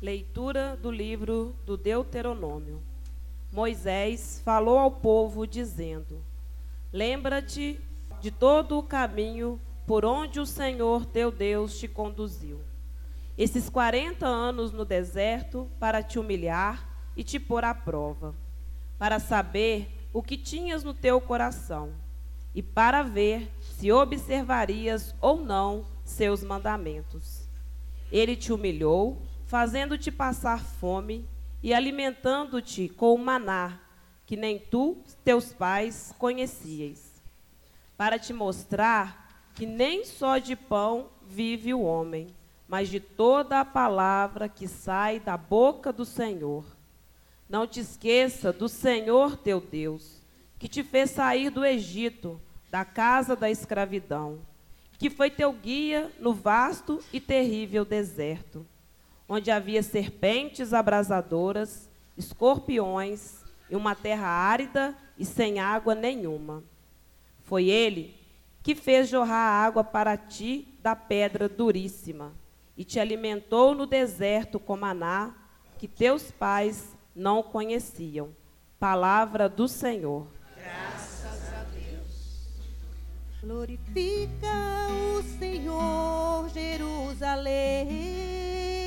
Leitura do livro do Deuteronômio. Moisés falou ao povo, dizendo: Lembra-te de todo o caminho por onde o Senhor teu Deus te conduziu, esses 40 anos no deserto, para te humilhar e te pôr à prova, para saber o que tinhas no teu coração, e para ver se observarias ou não seus mandamentos. Ele te humilhou, fazendo-te passar fome e alimentando-te com o maná, que nem tu, teus pais, conhecieis, para te mostrar que nem só de pão vive o homem, mas de toda a palavra que sai da boca do Senhor. Não te esqueça do Senhor teu Deus, que te fez sair do Egito, da casa da escravidão, que foi teu guia no vasto e terrível deserto, onde havia serpentes abrasadoras, escorpiões e uma terra árida e sem água nenhuma. Foi ele que fez jorrar água para ti da pedra duríssima e te alimentou no deserto com maná que teus pais não conheciam. Palavra do Senhor. Graças a Deus. Glorifica o Senhor, Jerusalém.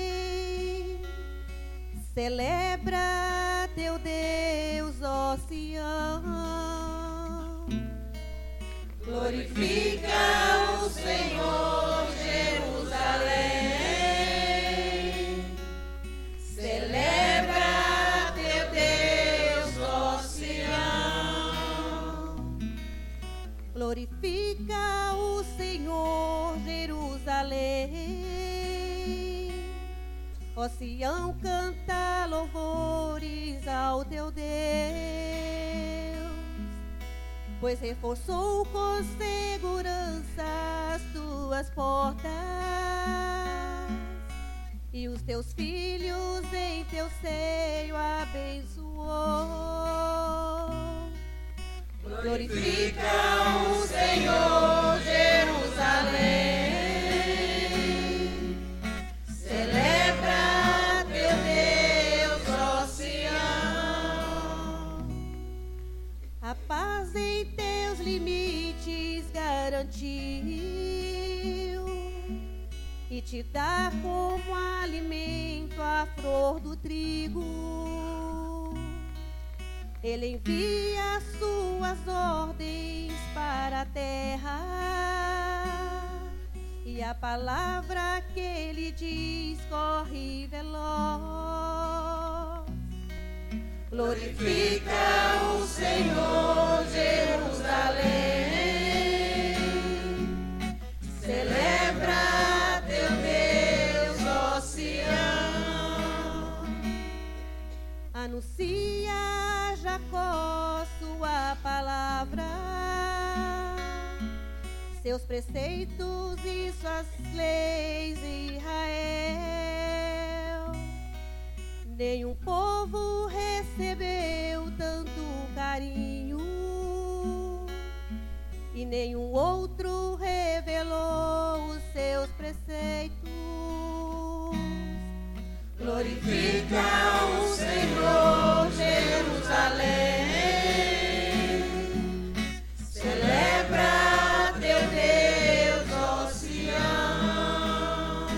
Celebra teu Deus, ó Sião. Glorifica o Senhor, Jerusalém. Celebra teu Deus, ó Sião. Glorifica o Senhor, Jerusalém. Ó Sião, canta louvores ao teu Deus, pois reforçou com segurança as tuas portas, e os teus filhos em teu seio abençoou. Glorifica o Senhor, Jerusalém. Celebra teu Deus, ó Sião. A paz em teus limites garantiu e te dá como alimento a flor do trigo. Ele envia as suas ordens para a terra, e a palavra que ele diz corre veloz. Glorifica o Senhor, Jerusalém. Celebra teu Deus, ó Sião. Anuncia a Jacó sua palavra, seus preceitos e suas leis, Israel. Nenhum povo recebeu tanto carinho, e nenhum outro revelou os seus preceitos. Glorifica o Senhor, Jerusalém. Celebra teu Deus, ó Sião.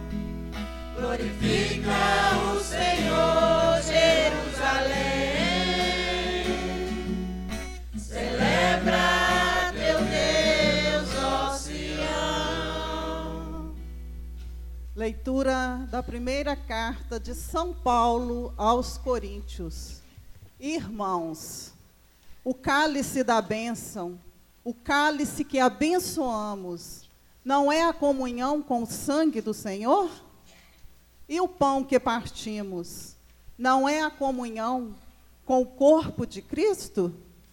Glorifica o Senhor, Jerusalém. Celebra teu Deus, ó Sião. Leitura da primeira carta de São Paulo aos Coríntios. Irmãos, o cálice da bênção, o cálice que abençoamos, não é a comunhão com o sangue do Senhor? E o pão que partimos, não é a comunhão com o corpo de Cristo?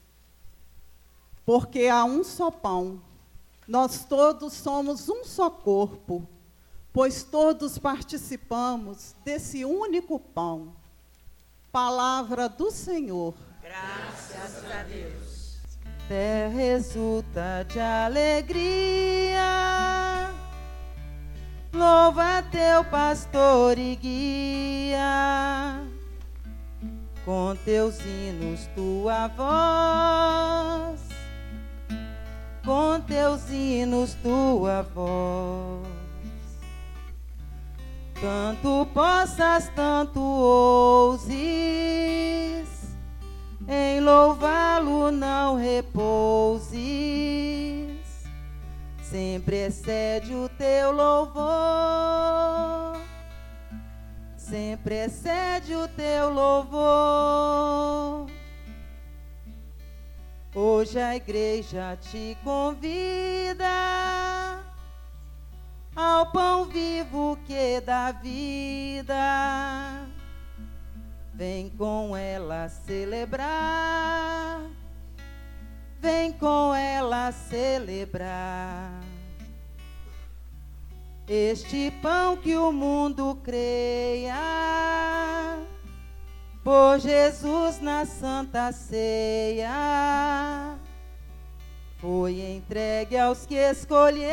Porque há um só pão, nós todos somos um só corpo, pois todos participamos desse único pão. Palavra do Senhor. Graças a Deus. Fé resulta de alegria, Louva teu pastor e guia, com teus hinos tua voz, com teus hinos tua voz. Tanto possas, tanto ouses, em louvá-lo não repouses, sempre excede o teu louvor, sempre excede o teu louvor. Hoje a igreja te convida ao pão vivo que dá vida. Vem com ela celebrar, vem com ela celebrar. Este pão que o mundo creia, por Jesus na santa ceia, foi entregue aos que escolheu,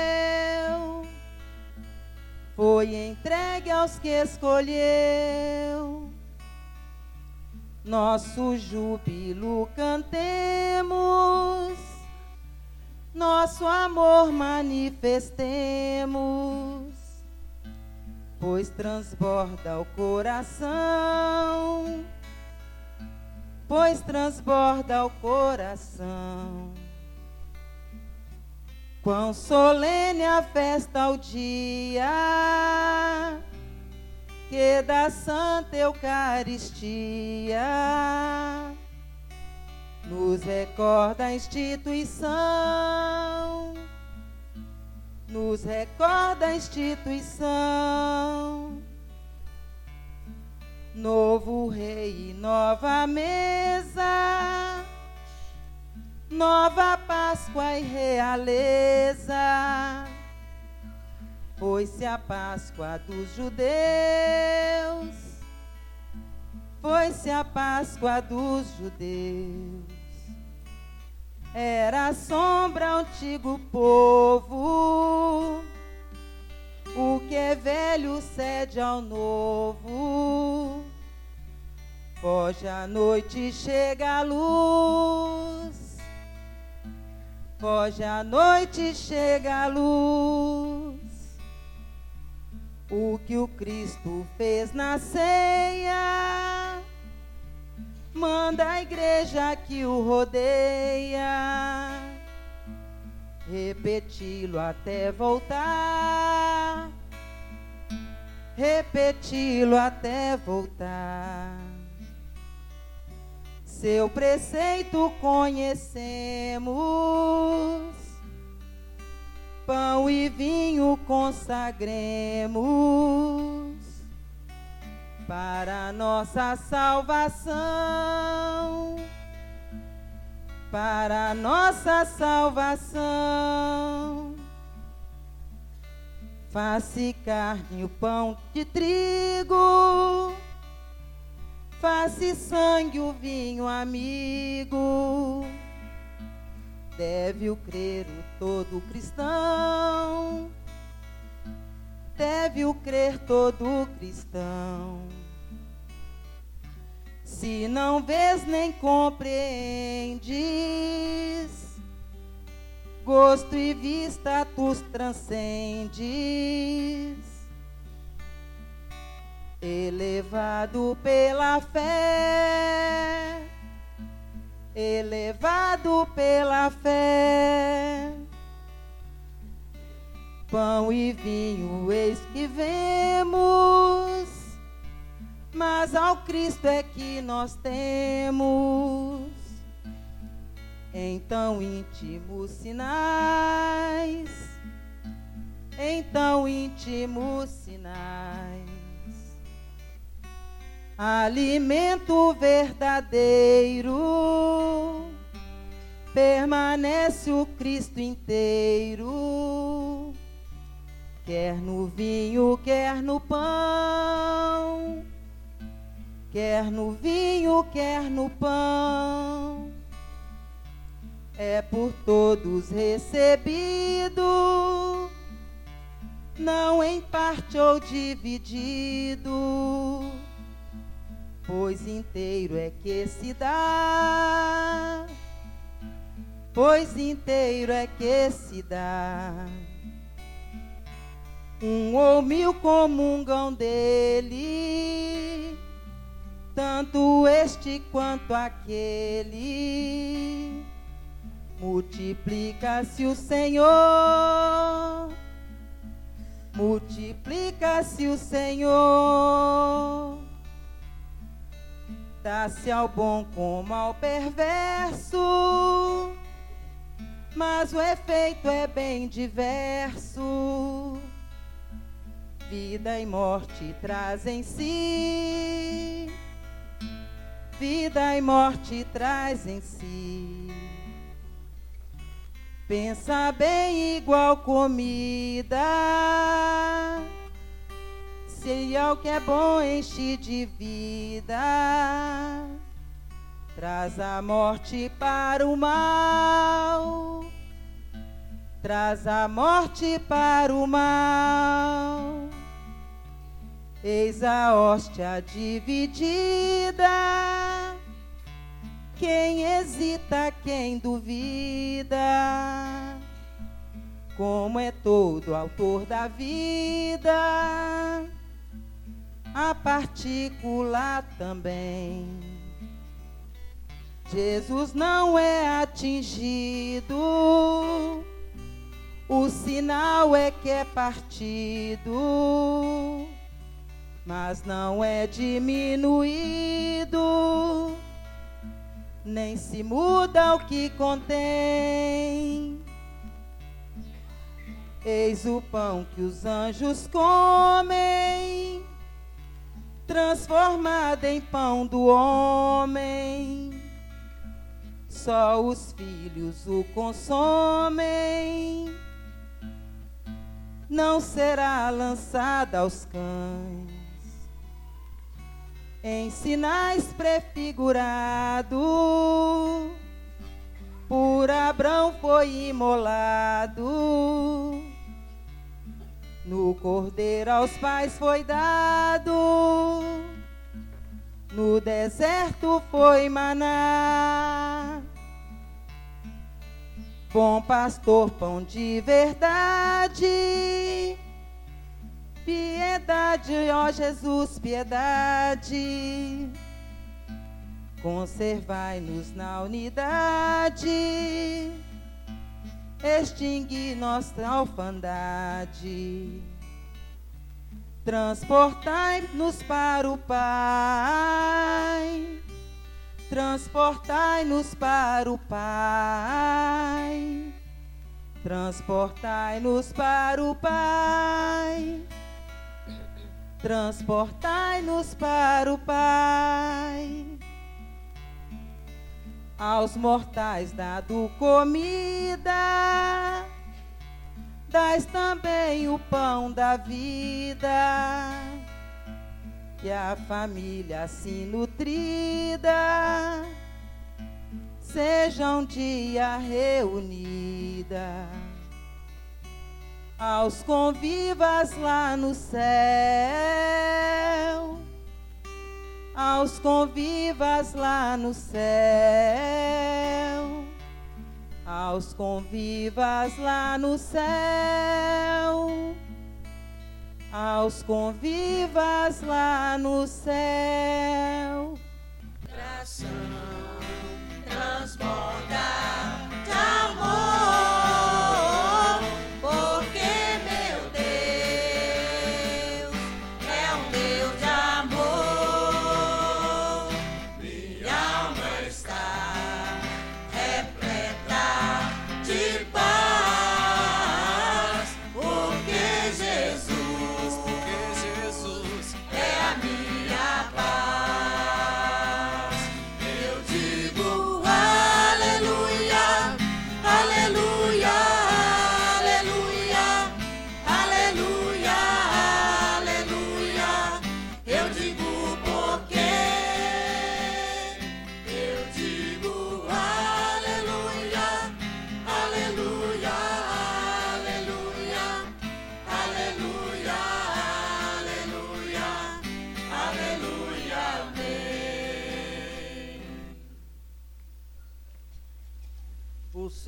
foi entregue aos que escolheu. Nosso júbilo cantemos, nosso amor manifestemos, pois transborda o coração, pois transborda o coração. Quão solene a festa ao dia que da Santa Eucaristia nos recorda a instituição, nos recorda a instituição. Novo rei e nova mesa, nova Páscoa e realeza. Foi-se a Páscoa dos judeus, foi-se a Páscoa dos judeus. Era a sombra antigo povo, o que é velho cede ao novo. Foge a noite e chega a luz, foge a noite e chega a luz. O que o Cristo fez na ceia, manda a igreja que o rodeia repeti-lo até voltar, repeti-lo até voltar. Seu preceito conhecemos, pão e vinho consagremos para nossa salvação, para nossa salvação. Faz-se carne o pão de trigo, faz-se sangue o vinho amigo. Deve-o crer o todo cristão, deve-o crer todo cristão. Se não vês nem compreendes, gosto e vista tu transcendes. Elevado pela fé, elevado pela fé, pão e vinho eis que vemos, mas ao Cristo é que nós temos. Então íntimos sinais, então íntimos sinais, alimento verdadeiro, permanece o Cristo inteiro, quer no vinho, quer no pão, quer no vinho, quer no pão. É por todos recebido, não em parte ou dividido, pois inteiro é que se dá, pois inteiro é que se dá. Um ou mil comungam dele, tanto este quanto aquele. Multiplica-se o Senhor, multiplica-se o Senhor. Dá-se ao bom como ao perverso, mas o efeito é bem diverso. Vida e morte traz em si, vida e morte traz em si. Pensa bem igual comida, se é o que é bom enche de vida, traz a morte para o mal, traz a morte para o mal. Eis a hóstia dividida, quem hesita, quem duvida, como é todo autor da vida, a partícula também. Jesus não é atingido, o sinal é que é partido, mas não é diminuído, nem se muda o que contém. Eis o pão que os anjos comem, transformado em pão do homem. Só os filhos o consomem, não será lançada aos cães. Em sinais prefigurado, por Abrão foi imolado, no cordeiro aos pais foi dado, no deserto foi maná. Bom pastor, pão de verdade, piedade, ó Jesus, piedade, conservai-nos na unidade, extingui nossa orfandade, transportai-nos para o Pai, transportai-nos para o Pai, transportai-nos para o Pai, transportai-nos para o Pai. Aos mortais dado comida, dais também o pão da vida, e a família assim nutrida seja um dia reunida. Aos convivas lá no céu, aos convivas lá no céu, aos convivas lá no céu, aos convivas lá no céu. Coração transborda de amor, porque meu Deus é um Deus de amor. Minha alma está repleta de paz, porque Jesus é a minha paz. Eu digo aleluia.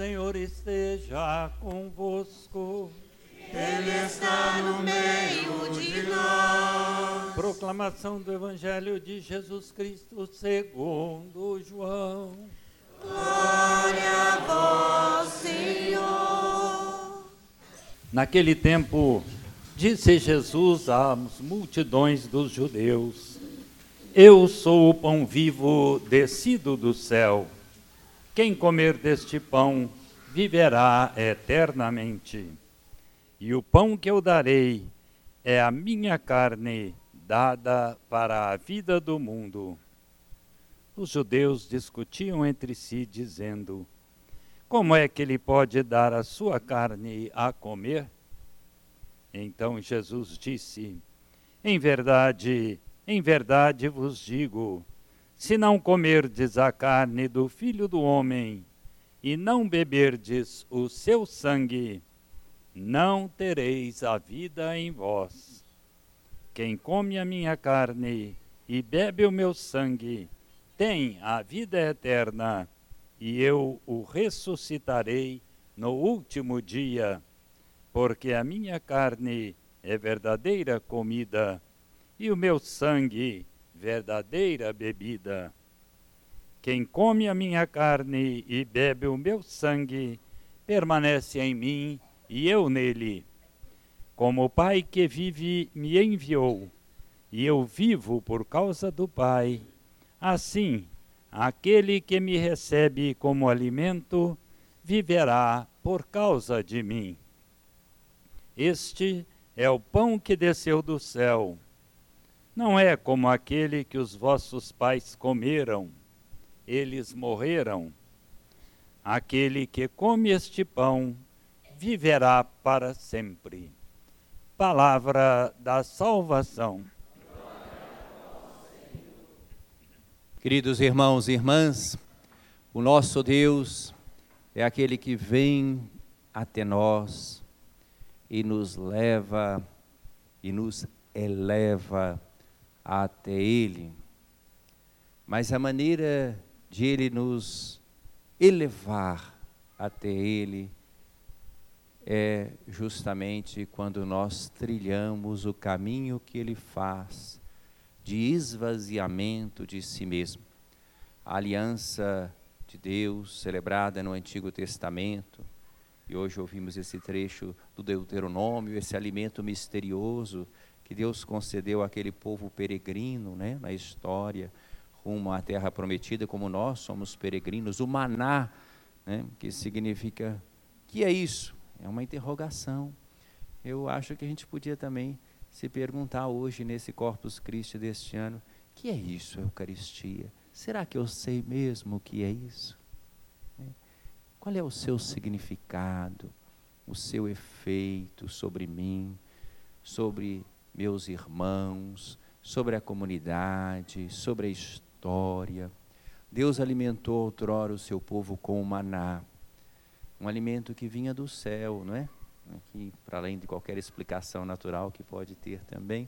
Senhor esteja convosco. Ele está no meio de nós. Proclamação do Evangelho de Jesus Cristo segundo João. Glória a vós, Senhor. Naquele tempo, disse Jesus às multidões dos judeus: Eu sou o pão vivo descido do céu. Quem comer deste pão viverá eternamente. E o pão que eu darei é a minha carne, dada para a vida do mundo. Os judeus discutiam entre si, dizendo: Como é que ele pode dar a sua carne a comer? Então Jesus disse: em verdade vos digo, se não comerdes a carne do Filho do Homem e não beberdes o seu sangue, não tereis a vida em vós. Quem come a minha carne e bebe o meu sangue tem a vida eterna, e eu o ressuscitarei no último dia, porque a minha carne é verdadeira comida e o meu sangue verdadeira bebida. Quem come a minha carne e bebe o meu sangue permanece em mim e eu nele. Como o Pai que vive me enviou, e eu vivo por causa do Pai, assim aquele que me recebe como alimento viverá por causa de mim. Este é o pão que desceu do céu. Não é como aquele que os vossos pais comeram, eles morreram. Aquele que come este pão viverá para sempre. Palavra da salvação. Queridos irmãos e irmãs, o nosso Deus é aquele que vem até nós e nos leva e nos eleva até Ele. Mas a maneira de Ele nos elevar até Ele é justamente quando nós trilhamos o caminho que Ele faz de esvaziamento de si mesmo. A aliança de Deus celebrada no Antigo Testamento, e hoje ouvimos esse trecho do Deuteronômio, esse alimento misterioso que Deus concedeu àquele povo peregrino, né, na história, rumo à terra prometida, como nós somos peregrinos. O maná, né, que significa, que é isso? É uma interrogação. Eu acho que a gente podia também se perguntar hoje, nesse Corpus Christi deste ano, que é isso, a Eucaristia? Será que eu sei mesmo o que é isso? Qual é o seu significado, o seu efeito sobre mim, sobre meus irmãos, sobre a comunidade, sobre a história? Deus alimentou outrora o seu povo com o maná, um alimento que vinha do céu, não é? Aqui, para além de qualquer explicação natural que pode ter também,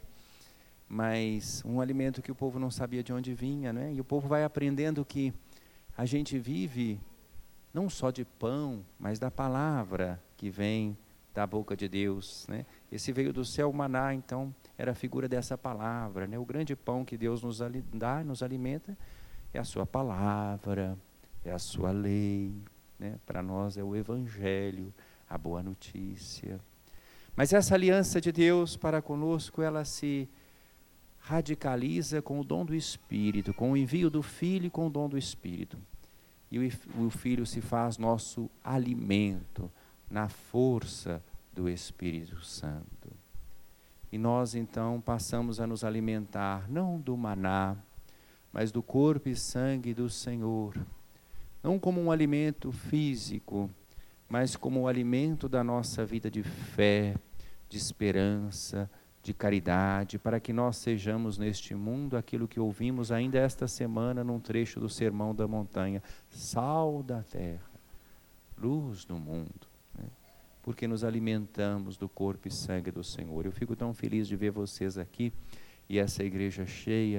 mas um alimento que o povo não sabia de onde vinha, não é? E o povo vai aprendendo que a gente vive não só de pão, mas da palavra que vem da boca de Deus, né? Esse veio do céu, o maná, então, era a figura dessa palavra, né? O grande pão que Deus nos dá, nos alimenta, é a sua palavra, é a sua lei, né? Para nós é o Evangelho, a boa notícia. Mas essa aliança de Deus para conosco, ela se radicaliza com o dom do Espírito, com o envio do Filho e com o dom do Espírito. E o Filho se faz nosso alimento na força do Espírito Santo. E nós então passamos a nos alimentar não do maná, mas do corpo e sangue do Senhor. Não como um alimento físico, mas como o alimento da nossa vida de fé, de esperança, de caridade, para que nós sejamos neste mundo aquilo que ouvimos ainda esta semana num trecho do Sermão da Montanha: sal da terra, luz do mundo, né? Porque nos alimentamos do corpo e sangue do Senhor. Eu fico tão feliz de ver vocês aqui e essa igreja cheia,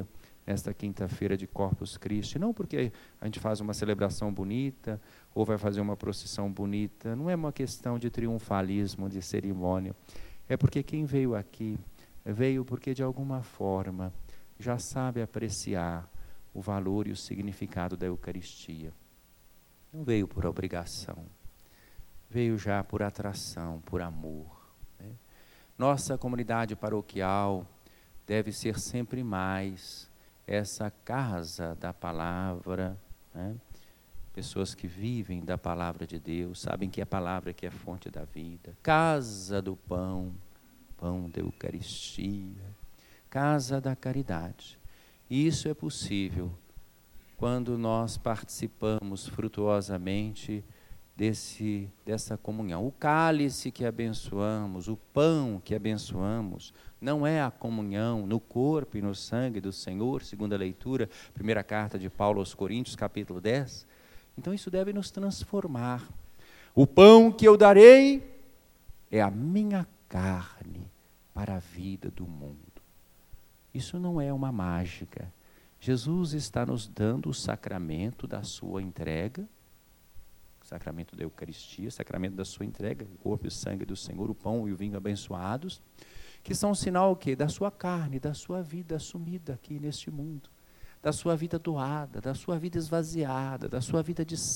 nesta quinta-feira de Corpus Christi. Não porque a gente faz uma celebração bonita ou vai fazer uma procissão bonita. Não é uma questão de triunfalismo, de cerimônia. É porque quem veio aqui, veio porque de alguma forma já sabe apreciar o valor e o significado da Eucaristia. Não veio por obrigação. Veio já por atração, por amor. Né? Nossa comunidade paroquial deve ser sempre mais essa casa da palavra, né? Pessoas que vivem da palavra de Deus, sabem que é a palavra que é fonte da vida. Casa do pão, pão da Eucaristia, casa da caridade. E isso é possível quando nós participamos frutuosamente dessa comunhão. O cálice que abençoamos, o pão que abençoamos, não é a comunhão no corpo e no sangue do Senhor, segundo a leitura, primeira carta de Paulo aos Coríntios, capítulo 10. Então isso deve nos transformar. O pão que eu darei é a minha carne para a vida do mundo. Isso não é uma mágica. Jesus está nos dando o sacramento da sua entrega, o sacramento da Eucaristia, o sacramento da sua entrega, o corpo e o sangue do Senhor, o pão e o vinho abençoados, que são um sinal o quê? Da sua carne, da sua vida assumida aqui neste mundo, da sua vida doada, da sua vida esvaziada, da sua vida de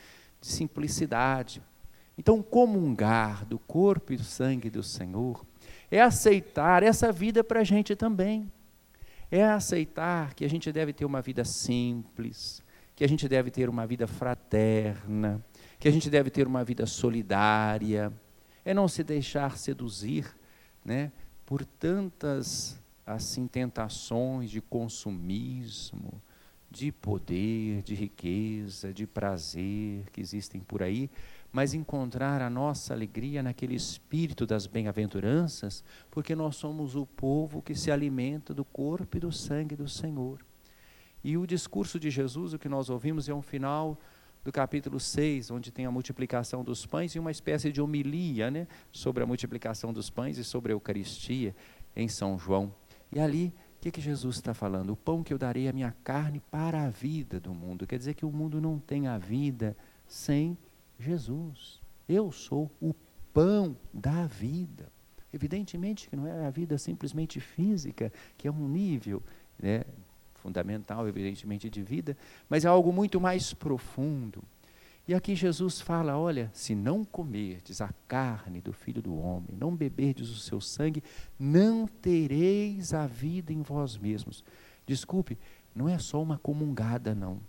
simplicidade. Então, comungar do corpo e do sangue do Senhor é aceitar essa vida para a gente também. É aceitar que a gente deve ter uma vida simples, que a gente deve ter uma vida fraterna, que a gente deve ter uma vida solidária. É não se deixar seduzir, né, por tantas assim tentações de consumismo, de poder, de riqueza, de prazer que existem por aí, mas encontrar a nossa alegria naquele espírito das bem-aventuranças, porque nós somos o povo que se alimenta do corpo e do sangue do Senhor. E o discurso de Jesus, o que nós ouvimos, é um final do capítulo 6, onde tem a multiplicação dos pães e uma espécie de homilia, né, sobre a multiplicação dos pães e sobre a Eucaristia em São João. E ali, o que Jesus está falando? O pão que eu darei é a minha carne para a vida do mundo. Quer dizer que o mundo não tem a vida sem Jesus. Eu sou o pão da vida. Evidentemente que não é a vida simplesmente física, que é um nível, né, fundamental, evidentemente, de vida, mas é algo muito mais profundo. E aqui Jesus fala, olha, se não comerdes a carne do Filho do Homem, não beberdes o seu sangue, não tereis a vida em vós mesmos. Desculpe, não é só uma comungada, não.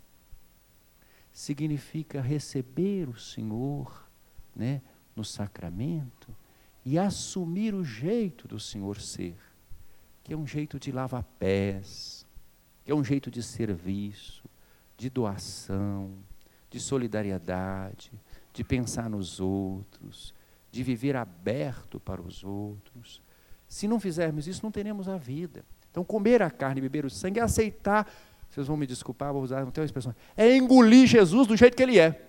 Significa receber o Senhor, né, no sacramento e assumir o jeito do Senhor ser, que é um jeito de lavar pés, que é um jeito de serviço, de doação, de solidariedade, de pensar nos outros, de viver aberto para os outros. Se não fizermos isso, não teremos a vida. Então, comer a carne e beber o sangue é aceitar, vocês vão me desculpar, vou usar uma expressão, é engolir Jesus do jeito que ele é,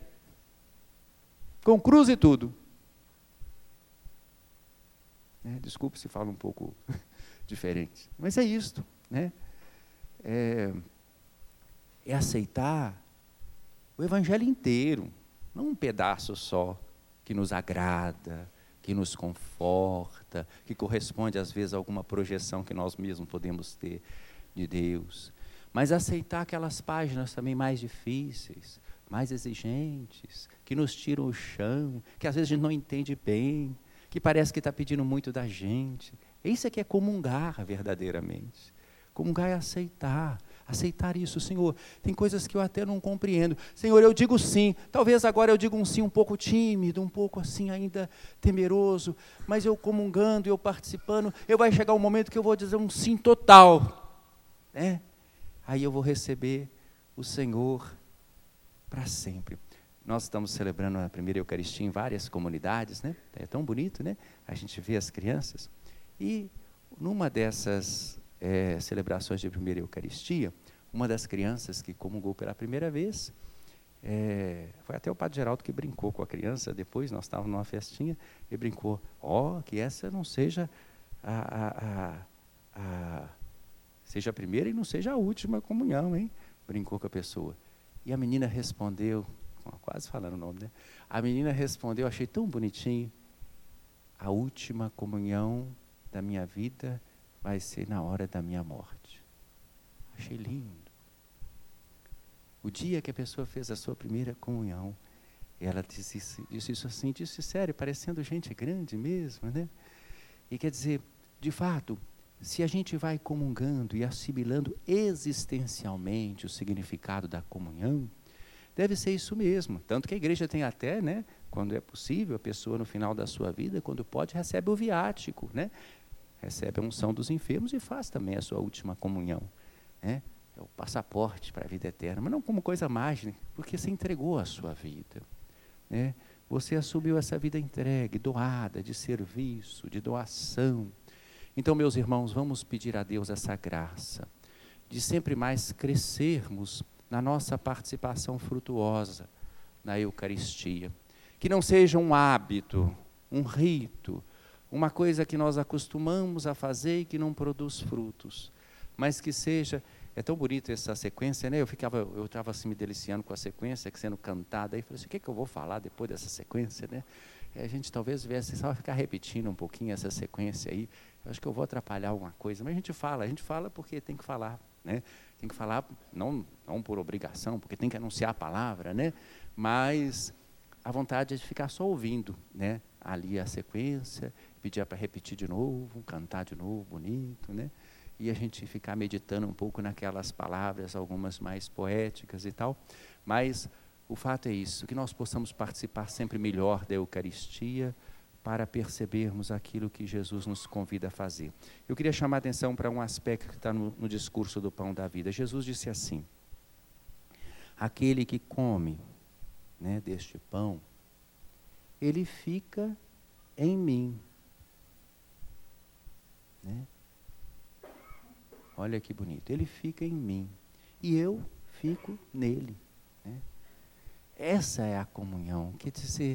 com cruz e tudo. Desculpe se falo um pouco diferente, mas é isto, né? É aceitar o Evangelho inteiro, não um pedaço só, que nos agrada, que nos conforta, que corresponde às vezes a alguma projeção que nós mesmos podemos ter de Deus, mas aceitar aquelas páginas também mais difíceis, mais exigentes, que nos tiram o chão, que às vezes a gente não entende bem, que parece que está pedindo muito da gente. Isso é que é comungar verdadeiramente. Comungar é aceitar isso, Senhor. Tem coisas que eu até não compreendo. Senhor, eu digo sim. Talvez agora eu diga um sim um pouco tímido, um pouco assim ainda temeroso, mas eu comungando, eu participando, vai chegar um momento que eu vou dizer um sim total, né? Aí eu vou receber o Senhor para sempre. Nós estamos celebrando a primeira Eucaristia em várias comunidades, né? É tão bonito, né? A gente vê as crianças. E numa dessas celebrações de primeira Eucaristia, uma das crianças que comungou pela primeira vez, foi até o Padre Geraldo que brincou com a criança, depois nós estávamos numa festinha, e brincou, que essa não seja Seja a primeira e não seja a última comunhão, hein? Brincou com a pessoa. E a menina respondeu, quase falando o nome, né? A menina respondeu, achei tão bonitinho, a última comunhão da minha vida vai ser na hora da minha morte. Achei lindo. O dia que a pessoa fez a sua primeira comunhão, ela disse isso assim, disse sério, parecendo gente grande mesmo, né? E quer dizer, de fato, se a gente vai comungando e assimilando existencialmente o significado da comunhão, deve ser isso mesmo. Tanto que a igreja tem até, né, quando é possível, a pessoa no final da sua vida, quando pode, recebe o viático, né? Recebe a unção dos enfermos e faz também a sua última comunhão, né? É o passaporte para a vida eterna, mas não como coisa mágica, porque você entregou a sua vida, né? Você assumiu essa vida entregue, doada, de serviço, de doação. Então, meus irmãos, vamos pedir a Deus essa graça, de sempre mais crescermos na nossa participação frutuosa na Eucaristia. Que não seja um hábito, um rito, uma coisa que nós acostumamos a fazer e que não produz frutos, mas que seja... É tão bonita essa sequência, né? Eu estava assim me deliciando com a sequência, que sendo cantada, aí falei assim, o que é que eu vou falar depois dessa sequência, né? E a gente talvez viesse só ficar repetindo um pouquinho essa sequência aí, eu acho que eu vou atrapalhar alguma coisa, mas a gente fala porque tem que falar, né? Tem que falar, não por obrigação, porque tem que anunciar a palavra, né? Mas a vontade é de ficar só ouvindo, né? Ali a sequência, pedir para repetir de novo, cantar de novo, bonito, né? E a gente ficar meditando um pouco naquelas palavras, algumas mais poéticas e tal. Mas o fato é isso, que nós possamos participar sempre melhor da Eucaristia para percebermos aquilo que Jesus nos convida a fazer. Eu queria chamar a atenção para um aspecto que está no discurso do Pão da Vida. Jesus disse assim, aquele que come, né, deste pão, ele fica em mim. Né? Olha que bonito, ele fica em mim e eu fico nele. Né? Essa é a comunhão, quer dizer,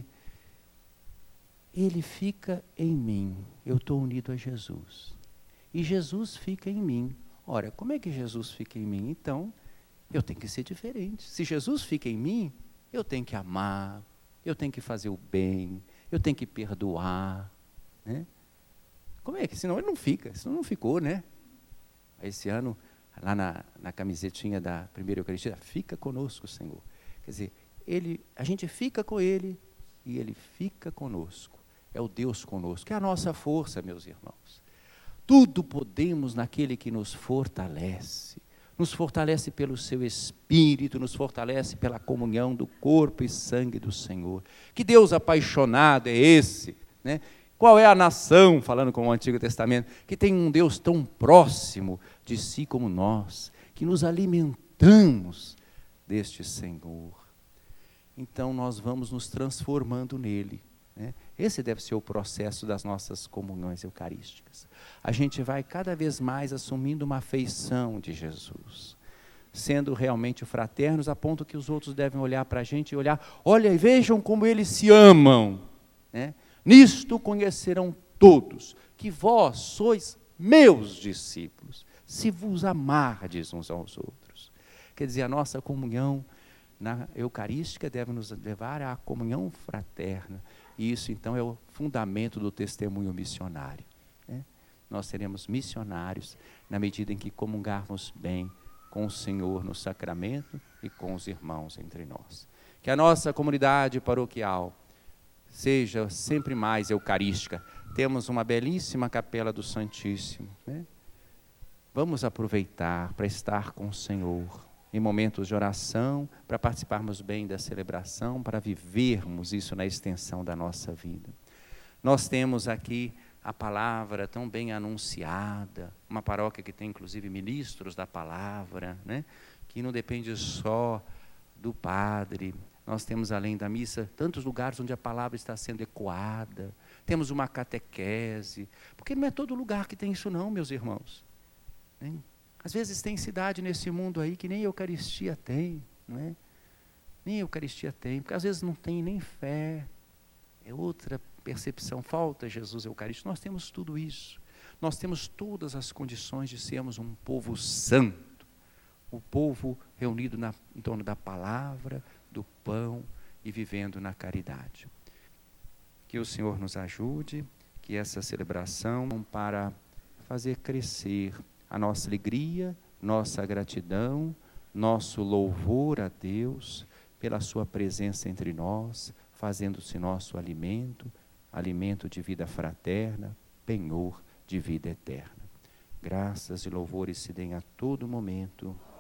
ele fica em mim, eu estou unido a Jesus. E Jesus fica em mim. Ora, como é que Jesus fica em mim? Então, eu tenho que ser diferente. Se Jesus fica em mim, eu tenho que amar, eu tenho que fazer o bem, eu tenho que perdoar. Né? Como é que? Senão ele não fica, senão não ficou, né? Esse ano, lá na camisetinha da primeira Eucaristia, fica conosco, Senhor. Quer dizer, a gente fica com Ele e Ele fica conosco. É o Deus conosco, é a nossa força, meus irmãos. Tudo podemos naquele que nos fortalece pelo seu Espírito, nos fortalece pela comunhão do corpo e sangue do Senhor. Que Deus apaixonado é esse, né? Qual é a nação, falando com o Antigo Testamento, que tem um Deus tão próximo de si como nós, que nos alimentamos deste Senhor. Então nós vamos nos transformando nele. Né? Esse deve ser o processo das nossas comunhões eucarísticas. A gente vai cada vez mais assumindo uma afeição de Jesus, sendo realmente fraternos, a ponto que os outros devem olhar para a gente e olhar, olha e vejam como eles se amam. Né? Nisto conhecerão todos, que vós sois meus discípulos, se vos amardes uns aos outros. Quer dizer, a nossa comunhão na Eucarística deve nos levar à comunhão fraterna. E isso, então, é o fundamento do testemunho missionário. Né? Nós seremos missionários na medida em que comungarmos bem com o Senhor no sacramento e com os irmãos entre nós. Que a nossa comunidade paroquial seja sempre mais eucarística. Temos uma belíssima capela do Santíssimo. Né? Vamos aproveitar para estar com o Senhor em momentos de oração, para participarmos bem da celebração, para vivermos isso na extensão da nossa vida. Nós temos aqui a palavra tão bem anunciada, uma paróquia que tem inclusive ministros da palavra, né? Que não depende só do padre. Nós temos, além da missa, tantos lugares onde a palavra está sendo ecoada. Temos uma catequese. Porque não é todo lugar que tem isso não, meus irmãos. Hein? Às vezes tem cidade nesse mundo aí que nem Eucaristia tem. Não é? Nem Eucaristia tem, porque às vezes não tem nem fé. É outra percepção. Falta Jesus Eucarístico. Nós temos tudo isso. nós temos todas as condições de sermos um povo santo, o povo reunido em torno da palavra, do pão e vivendo na caridade. Que o Senhor nos ajude, que essa celebração para fazer crescer a nossa alegria, nossa gratidão, nosso louvor a Deus pela sua presença entre nós, fazendo-se nosso alimento, alimento de vida fraterna, penhor de vida eterna. Graças e louvores se deem a todo momento